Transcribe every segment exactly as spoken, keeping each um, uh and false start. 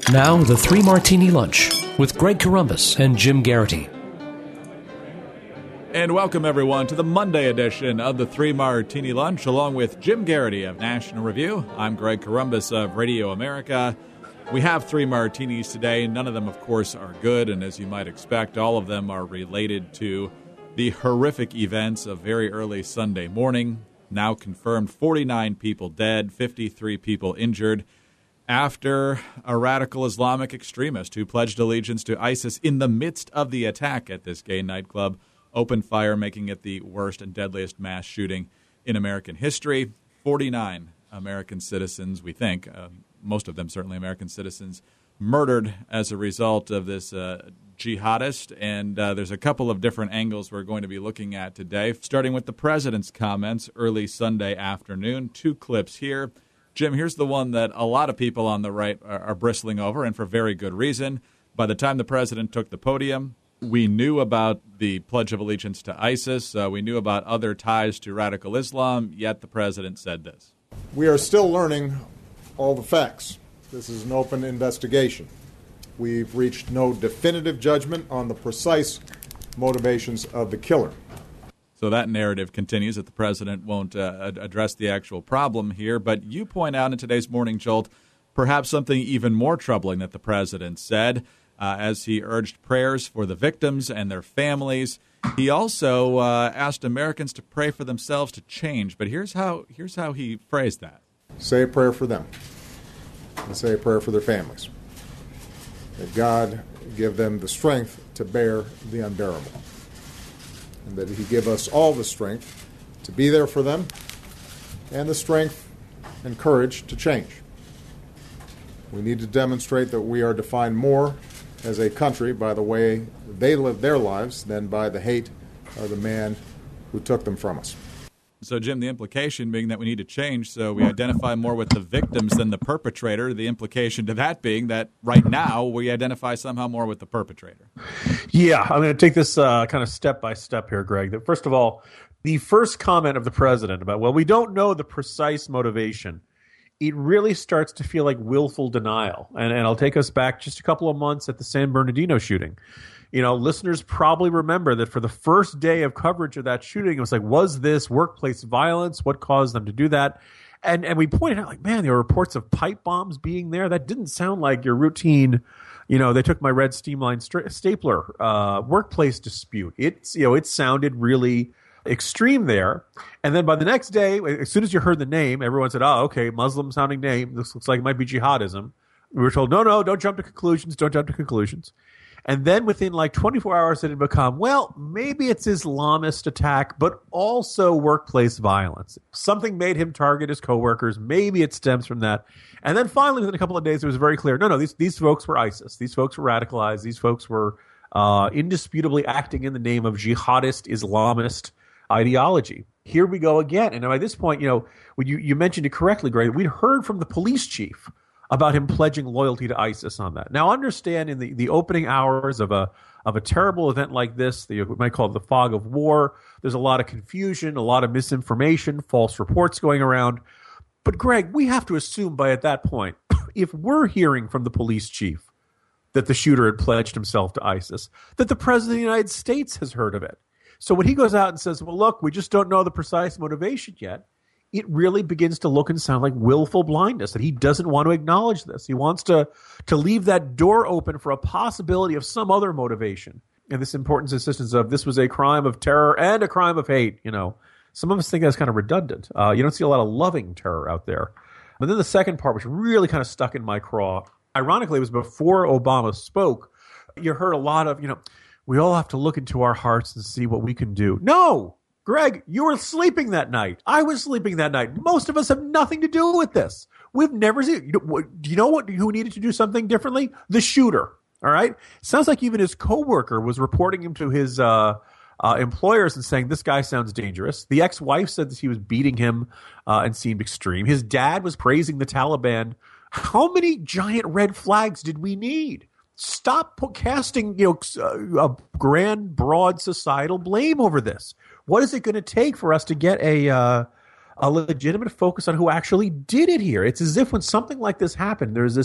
Now, the Three Martini Lunch with Greg Corombos and Jim Garrity. And welcome, everyone, to the Monday edition of the Three Martini Lunch, along with Jim Garrity of National Review. I'm Greg Corombos of Radio America. We have three martinis today. None of them, of course, are good, and as you might expect, all of them are related to the horrific events of very early Sunday morning. Now confirmed forty-nine people dead, fifty-three people injured, after a radical Islamic extremist who pledged allegiance to ISIS in the midst of the attack at this gay nightclub opened fire, making it the worst and deadliest mass shooting in American history. forty-nine American citizens, we think, uh, most of them certainly American citizens, murdered as a result of this uh, jihadist. And uh, there's a couple of different angles we're going to be looking at today, starting with the president's comments early Sunday afternoon. Two clips here. Jim, here's the one that a lot of people on the right are, are bristling over, and for very good reason. By the time the president took the podium, we knew about the Pledge of Allegiance to ISIS. Uh, we knew about other ties to radical Islam, yet the president said this. We are still learning all the facts. This is an open investigation. We've reached no definitive judgment on the precise motivations of the killer. So that narrative continues that the president won't uh, address the actual problem here. But you point out in today's Morning Jolt perhaps something even more troubling that the president said uh, as he urged prayers for the victims and their families. He also uh, asked Americans to pray for themselves to change. But here's how here's how he phrased that. Say a prayer for them and say a prayer for their families. That God give them the strength to bear the unbearable. And that he give us all the strength to be there for them and the strength and courage to change. We need to demonstrate that we are defined more as a country by the way they live their lives than by the hate of the man who took them from us. So, Jim, the implication being that we need to change so we identify more with the victims than the perpetrator, the implication to that being that right now we identify somehow more with the perpetrator. Yeah, I'm going to take this uh, kind of step by step here, Greg. That first of all, the first comment of the president about, well, we don't know the precise motivation, it really starts to feel like willful denial. And, and I'll take us back just a couple of months at the San Bernardino shooting. You know, listeners probably remember that for the first day of coverage of that shooting, it was like, was this workplace violence? What caused them to do that? And and we pointed out, like, man, there were reports of pipe bombs being there. That didn't sound like your routine, you know, they took my red Steamline st- stapler uh, workplace dispute. It's, you know, it sounded really extreme there. And then by the next day, as soon as you heard the name, everyone said, oh, okay, Muslim-sounding name. This looks like it might be jihadism. We were told, no, no, don't jump to conclusions. Don't jump to conclusions. And then within like twenty-four hours, it had become, well, maybe it's Islamist attack, but also workplace violence. Something made him target his coworkers. Maybe it stems from that. And then finally, within a couple of days, it was very clear, no, no, these, these folks were ISIS. These folks were radicalized. These folks were uh, indisputably acting in the name of jihadist Islamist ideology. Here we go again. And by this point, you know, when you, you mentioned it correctly, Greg, we'd heard from the police chief about him pledging loyalty to ISIS on that. Now, understand in the, the opening hours of a of a terrible event like this, the, we might call it the fog of war, there's a lot of confusion, a lot of misinformation, false reports going around. But, Greg, we have to assume by at that point, if we're hearing from the police chief that the shooter had pledged himself to ISIS, that the president of the United States has heard of it. So when he goes out and says, well, look, we just don't know the precise motivation yet, it really begins to look and sound like willful blindness, that he doesn't want to acknowledge this. He wants to, to leave that door open for a possibility of some other motivation. And this important insistence of this was a crime of terror and a crime of hate, you know. Some of us think that's kind of redundant. Uh, you don't see a lot of loving terror out there. But then the second part, which really kind of stuck in my craw, ironically, it was before Obama spoke. You heard a lot of, you know, we all have to look into our hearts and see what we can do. No! Greg, you were sleeping that night. I was sleeping that night. Most of us have nothing to do with this. We've never seen. You know, do you know what? Who needed to do something differently? The shooter. All right. Sounds like even his coworker was reporting him to his uh, uh, employers and saying this guy sounds dangerous. The ex-wife said that he was beating him uh, and seemed extreme. His dad was praising the Taliban. How many giant red flags did we need? Stop casting, you know, a grand, broad societal blame over this. What is it going to take for us to get a uh, a legitimate focus on who actually did it here? It's as if when something like this happened, there's this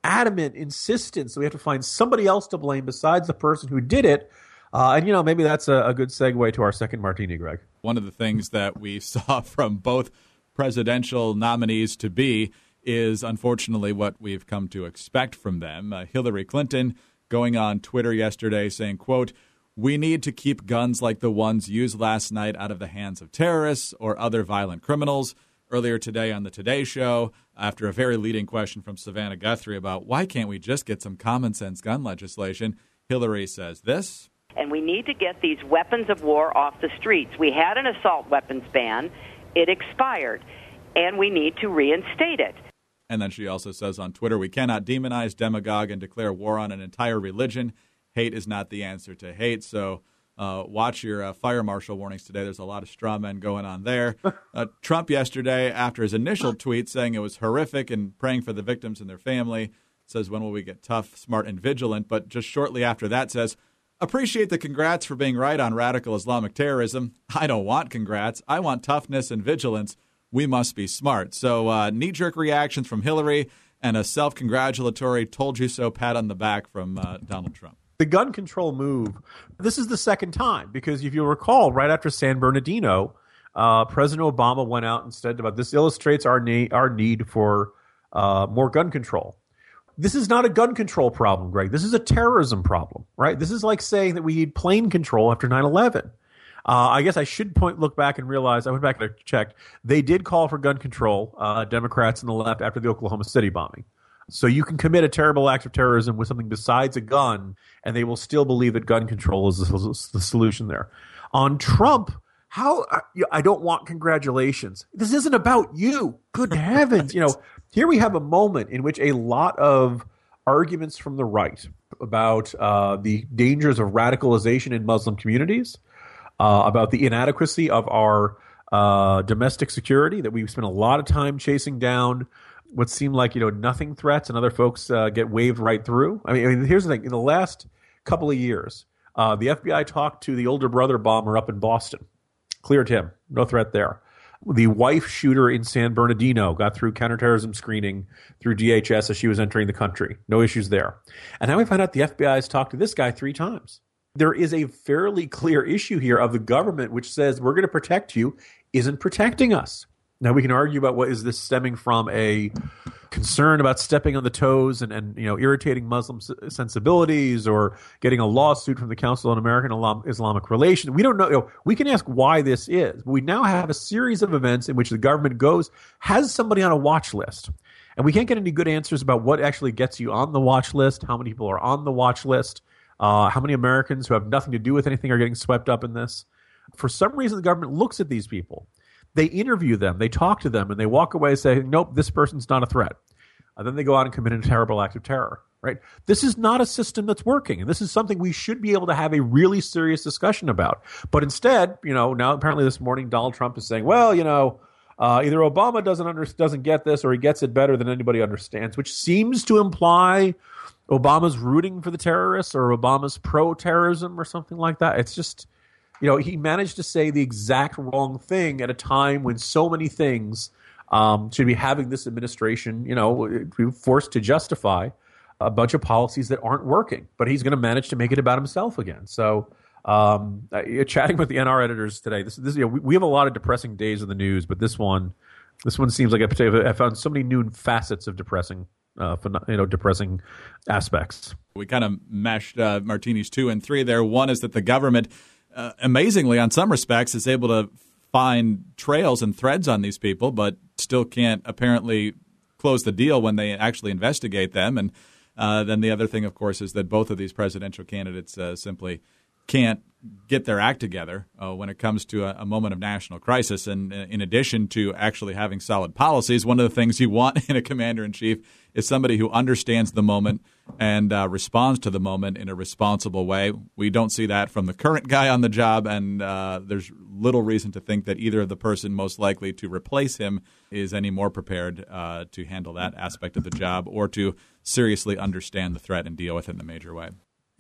adamant insistence that we have to find somebody else to blame besides the person who did it. Uh, and, you know, maybe that's a, a good segue to our second martini, Greg. One of the things that we saw from both presidential nominees to be is unfortunately what we've come to expect from them. Uh, Hillary Clinton going on Twitter yesterday saying, quote, "We need to keep guns like the ones used last night out of the hands of terrorists or other violent criminals." Earlier today on the Today Show, after a very leading question from Savannah Guthrie about why can't we just get some common sense gun legislation, Hillary says this. And we need to get these weapons of war off the streets. We had an assault weapons ban. It expired, and we need to reinstate it. And then she also says on Twitter, "We cannot demonize, demagogue, and declare war on an entire religion. Hate is not the answer to hate." So uh, watch your uh, fire marshal warnings today. There's a lot of straw men going on there. Uh, Trump yesterday, after his initial tweet saying it was horrific and praying for the victims and their family, says, "When will we get tough, smart, and vigilant?" But just shortly after that says, "Appreciate the congrats for being right on radical Islamic terrorism. I don't want congrats. I want toughness and vigilance. We must be smart." So uh, knee-jerk reactions from Hillary and a self-congratulatory told-you-so pat on the back from uh, Donald Trump. The gun control move, this is the second time, because if you'll recall, right after San Bernardino, uh, President Obama went out and said about this illustrates our, ne- our need for uh, more gun control. This is not a gun control problem, Greg. This is a terrorism problem, right? This is like saying that we need plane control after nine eleven. Uh, I guess I should point, look back and realize, I went back and checked, they did call for gun control, uh, Democrats and the left, after the Oklahoma City bombing. So you can commit a terrible act of terrorism with something besides a gun, and they will still believe that gun control is the, the solution there. On Trump, how I don't want congratulations. This isn't about you. Good heavens. You know, here we have a moment in which a lot of arguments from the right about uh, the dangers of radicalization in Muslim communities, uh, about the inadequacy of our uh, domestic security, that we spent a lot of time chasing down what seemed like, you know, nothing threats, and other folks uh, get waved right through. I mean, I mean, here's the thing. In the last couple of years, uh, the F B I talked to the older brother bomber up in Boston. Cleared him. No threat there. The wife shooter in San Bernardino got through counterterrorism screening through D H S as she was entering the country. No issues there. And now we find out the F B I has talked to this guy three times. There is a fairly clear issue here of the government which says we're going to protect you, isn't protecting us. Now, we can argue about what is this stemming from, a concern about stepping on the toes and, and you know, irritating Muslim sensibilities, or getting a lawsuit from the Council on American Islamic Relations. We don't know. You know. We can ask why this is. But we now have a series of events in which the government goes, has somebody on a watch list. And we can't get any good answers about what actually gets you on the watch list, how many people are on the watch list, uh, how many Americans who have nothing to do with anything are getting swept up in this. For some reason, the government looks at these people. They interview them, they talk to them, and they walk away saying, nope, this person's not a threat. And then they go out and commit a terrible act of terror, right? This is not a system that's working, and this is something we should be able to have a really serious discussion about. But instead, you know, now apparently this morning Donald Trump is saying, well, you know, uh, either Obama doesn't under, doesn't get this, or he gets it better than anybody understands, which seems to imply Obama's rooting for the terrorists, or Obama's pro-terrorism, or something like that. It's just... You know, he managed to say the exact wrong thing at a time when so many things um, should be having this administration, you know, forced to justify a bunch of policies that aren't working. But he's going to manage to make it about himself again. So, um, uh, chatting with the N R editors today, this, this you know, we, we have a lot of depressing days in the news, but this one, this one seems like a, I found so many new facets of depressing, uh, you know, depressing aspects. We kind of meshed uh, martinis two and three there. One is that the government, Uh, amazingly, on some respects, is able to find trails and threads on these people, but still can't apparently close the deal when they actually investigate them. And uh, then the other thing, of course, is that both of these presidential candidates uh, simply can't get their act together uh, when it comes to a, a moment of national crisis. And uh, in addition to actually having solid policies, one of the things you want in a commander-in-chief is somebody who understands the moment and uh, responds to the moment in a responsible way. We don't see that from the current guy on the job, and uh, there's little reason to think that either of the person most likely to replace him is any more prepared uh, to handle that aspect of the job, or to seriously understand the threat and deal with it in a major way.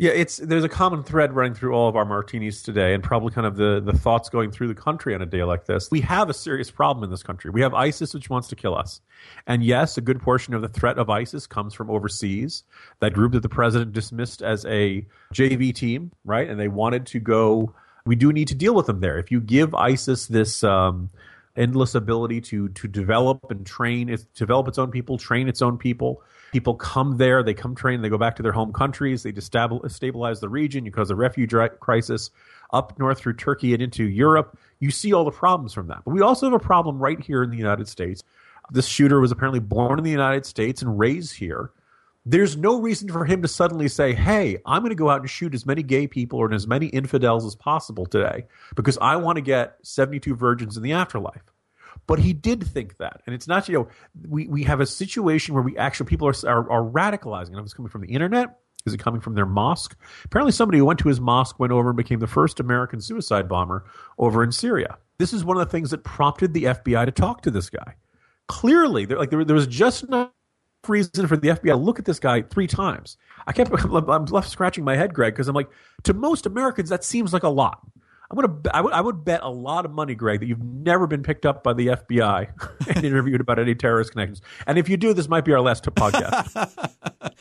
Yeah, it's there's a common thread running through all of our martinis today, and probably kind of the, the thoughts going through the country on a day like this. We have a serious problem in this country. We have ISIS, which wants to kill us. And yes, a good portion of the threat of ISIS comes from overseas. That group that the president dismissed as a J V team, right? And they wanted to go, we do need to deal with them there. If you give ISIS this um, endless ability to to develop and train, it, develop its own people, train its own people, people come there, they come train, they go back to their home countries, they destabilize the region, you cause a refugee crisis up north through Turkey and into Europe. You see all the problems from that. But we also have a problem right here in the United States. This shooter was apparently born in the United States and raised here. There's no reason for him to suddenly say, hey, I'm going to go out and shoot as many gay people or as many infidels as possible today because I want to get seventy-two virgins in the afterlife. But he did think that. And it's not, you know, we, we have a situation where we actually, people are, are, are radicalizing. Is it coming from the internet? Is it coming from their mosque? Apparently somebody who went to his mosque went over and became the first American suicide bomber over in Syria. This is one of the things that prompted the F B I to talk to this guy. Clearly, there, like there, there was just enough reason for the F B I to look at this guy three times. I kept, I'm left scratching my head, Greg, because I'm like, to most Americans, that seems like a lot. I'm gonna. I would. I would bet a lot of money, Greg, that you've never been picked up by the F B I and interviewed about any terrorist connections. And if you do, this might be our last podcast.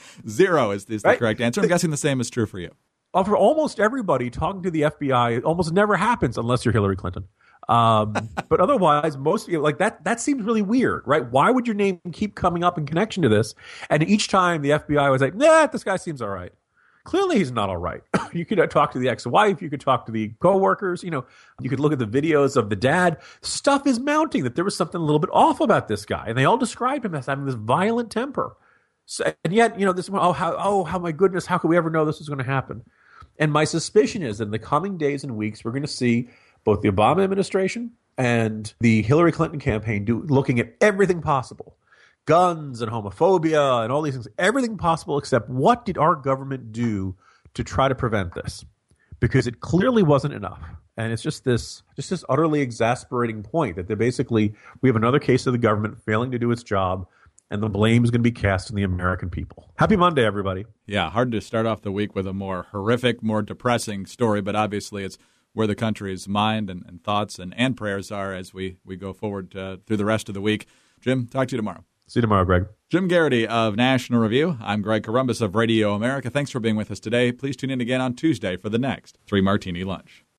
Zero is, is the right? correct answer. I'm guessing the same is true for you. Uh, for almost everybody, talking to the F B I almost never happens unless you're Hillary Clinton. Um, but otherwise, most of you like that. That seems really weird, right? Why would your name keep coming up in connection to this? And each time the F B I was like, "Nah, this guy seems all right." Clearly, he's not all right. You could talk to the ex-wife. You could talk to the coworkers. You know, you could look at the videos of the dad. Stuff is mounting that there was something a little bit off about this guy, and they all described him as having this violent temper. So, and yet, you know, this oh how oh how my goodness, how could we ever know this was going to happen? And my suspicion is that in the coming days and weeks, we're going to see both the Obama administration and the Hillary Clinton campaign do looking at everything possible. Guns and homophobia and all these things, everything possible except what did our government do to try to prevent this? Because it clearly wasn't enough. And it's just this just this utterly exasperating point that they basically, we have another case of the government failing to do its job, and the blame is going to be cast on the American people. Happy Monday, everybody. Yeah, hard to start off the week with a more horrific, more depressing story, but obviously it's where the country's mind and, and thoughts and, and prayers are as we, we go forward uh, through the rest of the week. Jim, talk to you tomorrow. See you tomorrow, Greg. Jim Garrity of National Review. I'm Greg Corombos of Radio America. Thanks for being with us today. Please tune in again on Tuesday for the next Three Martini Lunch.